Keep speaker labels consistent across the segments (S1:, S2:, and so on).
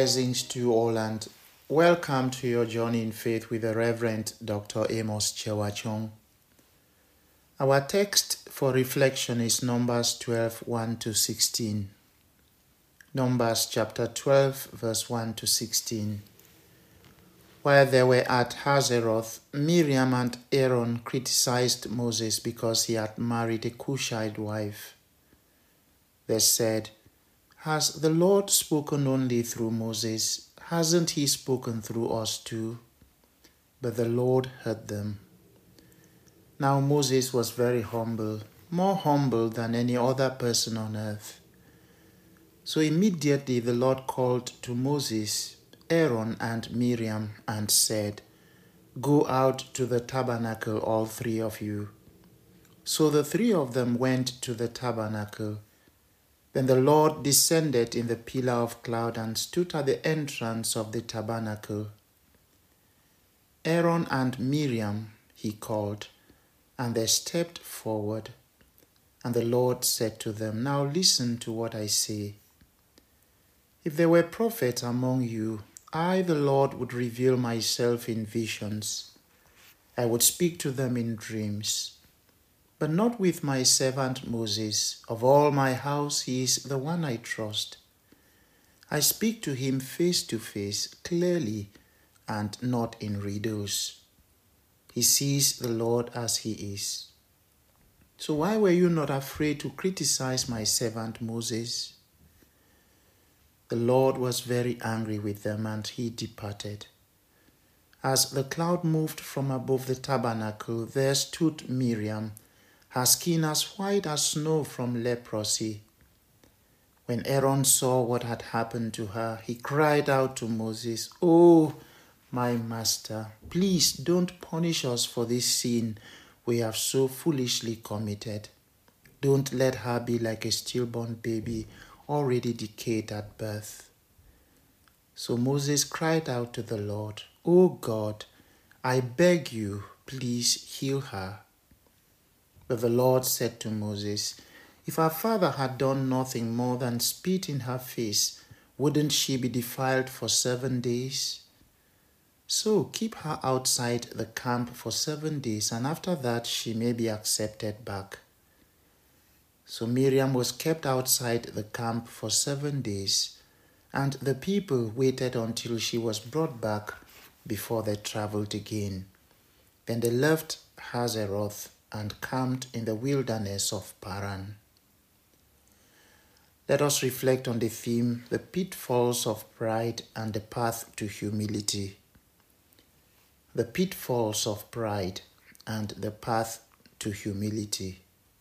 S1: Blessings to you all and welcome to your journey in faith with the Reverend Dr. Amos Chewachong. Our text for reflection is Numbers 12, 1-16. Numbers chapter 12, verse 1-16. While they were at Hazeroth, Miriam and Aaron criticized Moses because he had married a Cushite wife. They said, "Has the Lord spoken only through Moses? Hasn't he spoken through us too?" But the Lord heard them. Now Moses was very humble, more humble than any other person on earth. So immediately the Lord called to Moses, Aaron, and Miriam and said, "Go out to the tabernacle, all three of you." So the three of them went to the tabernacle. Then the Lord descended in the pillar of cloud and stood at the entrance of the tabernacle. Aaron and Miriam he called, and they stepped forward. And the Lord said to them, "Now listen to what I say. If there were prophets among you, I, the Lord, would reveal myself in visions. I would speak to them in dreams. But not with my servant Moses. Of all my house, he is the one I trust. I speak to him face to face, clearly, and not in riddles. He sees the Lord as he is. So why were you not afraid to criticize my servant Moses?" The Lord was very angry with them, and he departed. As the cloud moved from above the tabernacle, there stood Miriam, her skin as white as snow from leprosy. When Aaron saw what had happened to her, he cried out to Moses, "Oh, my master, please don't punish us for this sin we have so foolishly committed. Don't let her be like a stillborn baby already decayed at birth." So Moses cried out to the Lord, "Oh God, I beg you, please heal her." But the Lord said to Moses, "If her father had done nothing more than spit in her face, wouldn't she be defiled for 7 days? So keep her outside the camp for 7 days, and after that she may be accepted back." So Miriam was kept outside the camp for 7 days, and the people waited until she was brought back before they traveled again. Then they left Hazeroth and camped in the wilderness of Paran. Let us reflect on the theme, the pitfalls of pride and the path to humility. The pitfalls of pride and the path to humility.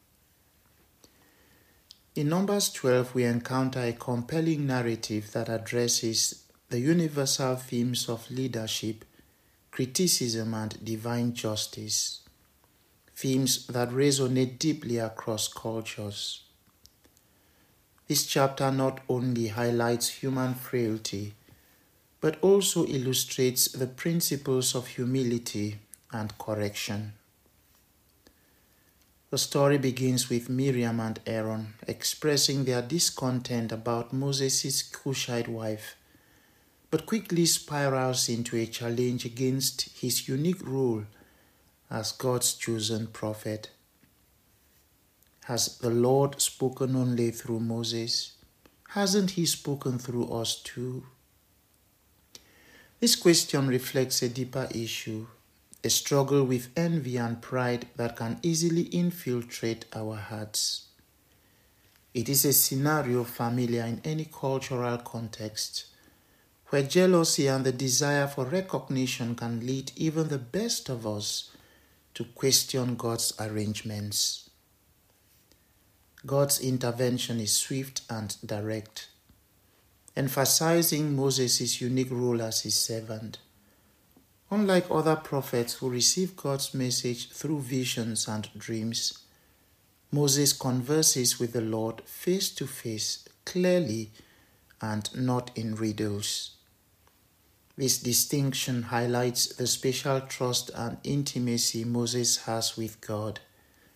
S1: In Numbers 12, we encounter a compelling narrative that addresses the universal themes of leadership, criticism, and divine justice. Themes that resonate deeply across cultures. This chapter not only highlights human frailty, but also illustrates the principles of humility and correction. The story begins with Miriam and Aaron expressing their discontent about Moses' Cushite wife, but quickly spirals into a challenge against his unique role as God's chosen prophet. Has the Lord spoken only through Moses? Hasn't he spoken through us too? This question reflects a deeper issue, a struggle with envy and pride that can easily infiltrate our hearts. It is a scenario familiar in any cultural context, where jealousy and the desire for recognition can lead even the best of us to question God's arrangements. God's intervention is swift and direct, emphasizing Moses' unique role as his servant. Unlike other prophets who receive God's message through visions and dreams, Moses converses with the Lord face to face, clearly, and not in riddles. This distinction highlights the special trust and intimacy Moses has with God,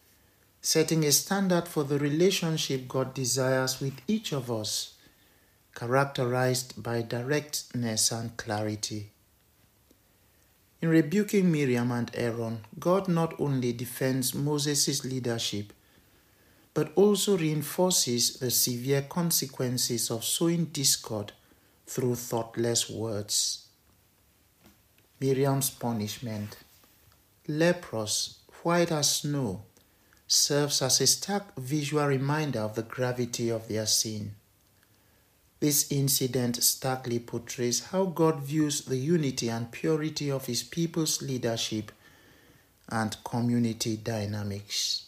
S1: setting a standard for the relationship God desires with each of us, characterized by directness and clarity. In rebuking Miriam and Aaron, God not only defends Moses' leadership, but also reinforces the severe consequences of sowing discord through thoughtless words. Miriam's punishment, leprous, white as snow, serves as a stark visual reminder of the gravity of their sin. This incident starkly portrays how God views the unity and purity of his people's leadership and community dynamics.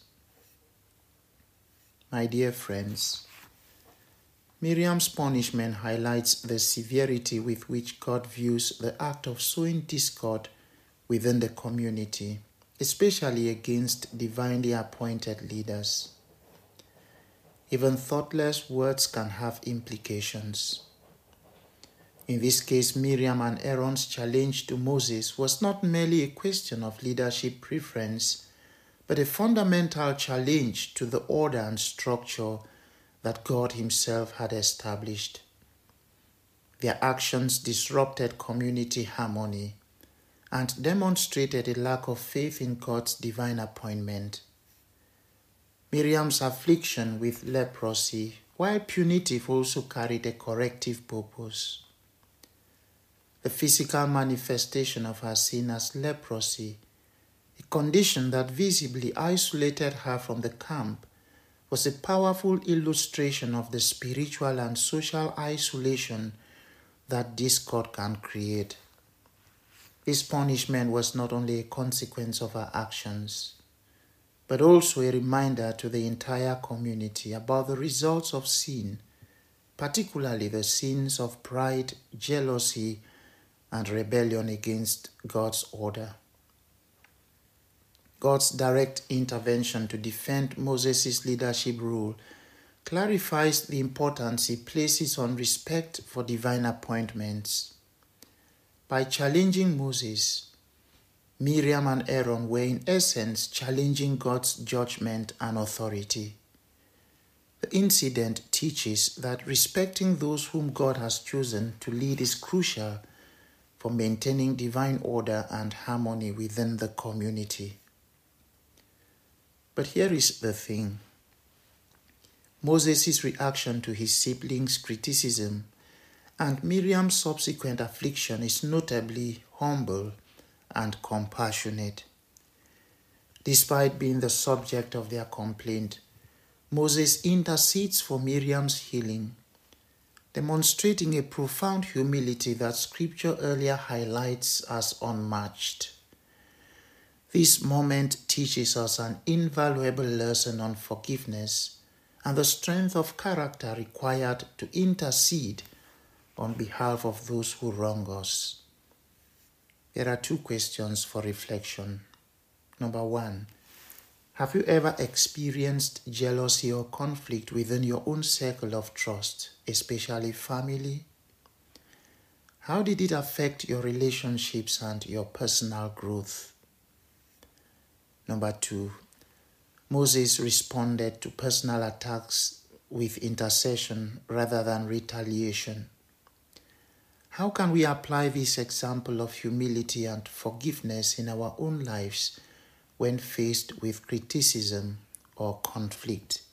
S1: My dear friends, Miriam's punishment highlights the severity with which God views the act of sowing discord within the community, especially against divinely appointed leaders. Even thoughtless words can have implications. In this case, Miriam and Aaron's challenge to Moses was not merely a question of leadership preference, but a fundamental challenge to the order and structure that God himself had established. Their actions disrupted community harmony and demonstrated a lack of faith in God's divine appointment. Miriam's affliction with leprosy, while punitive, also carried a corrective purpose. The physical manifestation of her sin as leprosy, a condition that visibly isolated her from the camp, was a powerful illustration of the spiritual and social isolation that discord can create. This punishment was not only a consequence of her actions, but also a reminder to the entire community about the results of sin, particularly the sins of pride, jealousy, and rebellion against God's order. God's direct intervention to defend Moses' leadership role clarifies the importance he places on respect for divine appointments. By challenging Moses, Miriam and Aaron were in essence challenging God's judgment and authority. The incident teaches that respecting those whom God has chosen to lead is crucial for maintaining divine order and harmony within the community. But here is the thing. Moses' reaction to his siblings' criticism and Miriam's subsequent affliction is notably humble and compassionate. Despite being the subject of their complaint, Moses intercedes for Miriam's healing, demonstrating a profound humility that Scripture earlier highlights as unmatched. This moment teaches us an invaluable lesson on forgiveness and the strength of character required to intercede on behalf of those who wrong us. There are 2 questions for reflection. Number 1, have you ever experienced jealousy or conflict within your own circle of trust, especially family? How did it affect your relationships and your personal growth? Number 2, Moses responded to personal attacks with intercession rather than retaliation. How can we apply this example of humility and forgiveness in our own lives when faced with criticism or conflict?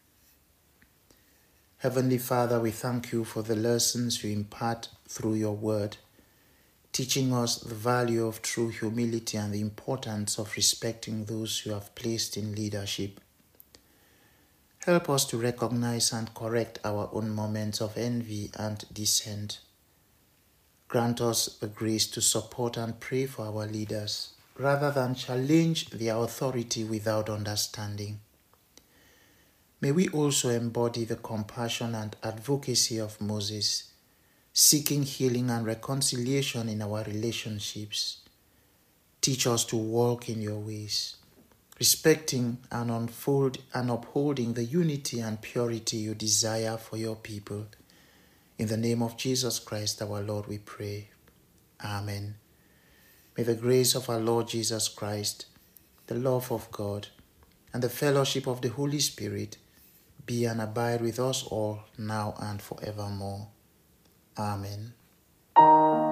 S1: Heavenly Father, we thank you for the lessons you impart through your word, teaching us the value of true humility and the importance of respecting those you have placed in leadership. Help us to recognize and correct our own moments of envy and dissent. Grant us the grace to support and pray for our leaders, rather than challenge their authority without understanding. May we also embody the compassion and advocacy of Moses, seeking healing and reconciliation in our relationships. Teach us to walk in your ways, respecting and upholding the unity and purity you desire for your people. In the name of Jesus Christ our Lord we pray. Amen. May the grace of our Lord Jesus Christ, the love of God, and the fellowship of the Holy Spirit be and abide with us all now and forevermore. Amen.